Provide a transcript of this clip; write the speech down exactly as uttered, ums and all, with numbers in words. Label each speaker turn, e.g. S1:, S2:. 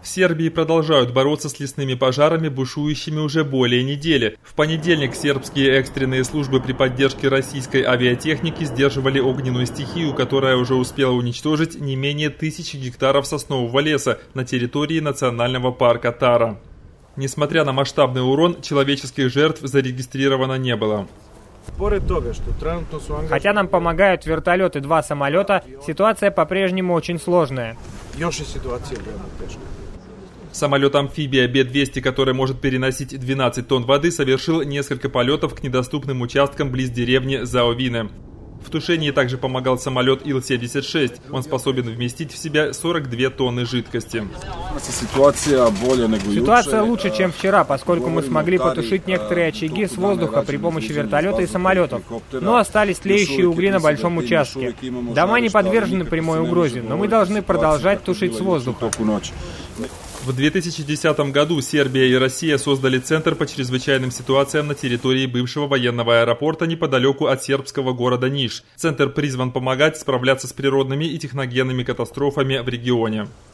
S1: В Сербии продолжают бороться с лесными пожарами, бушующими уже более недели. В понедельник сербские экстренные службы при поддержке российской авиатехники сдерживали огненную стихию, которая уже успела уничтожить не менее тысячи гектаров соснового леса на территории национального парка Тара. Несмотря на масштабный урон, человеческих жертв зарегистрировано не было.
S2: Хотя нам помогают вертолет и два самолета, ситуация по-прежнему очень сложная.
S1: Самолет-амфибия Б двести, который может переносить двенадцать тонн воды, совершил несколько полетов к недоступным участкам близ деревни Заовине. В тушении также помогал самолет Ил семьдесят шесть. Он способен вместить в себя сорок две тонны жидкости.
S2: Ситуация лучше, чем вчера, поскольку мы смогли потушить некоторые очаги с воздуха при помощи вертолета и самолетов. Но остались тлеющие угли на большом участке. Дома не подвержены прямой угрозе, но мы должны продолжать тушить с воздуха.
S1: В две тысячи десятом году Сербия и Россия создали Центр по чрезвычайным ситуациям на территории бывшего военного аэропорта неподалеку от сербского города Ниш. Центр призван помогать справляться с природными и техногенными катастрофами в регионе.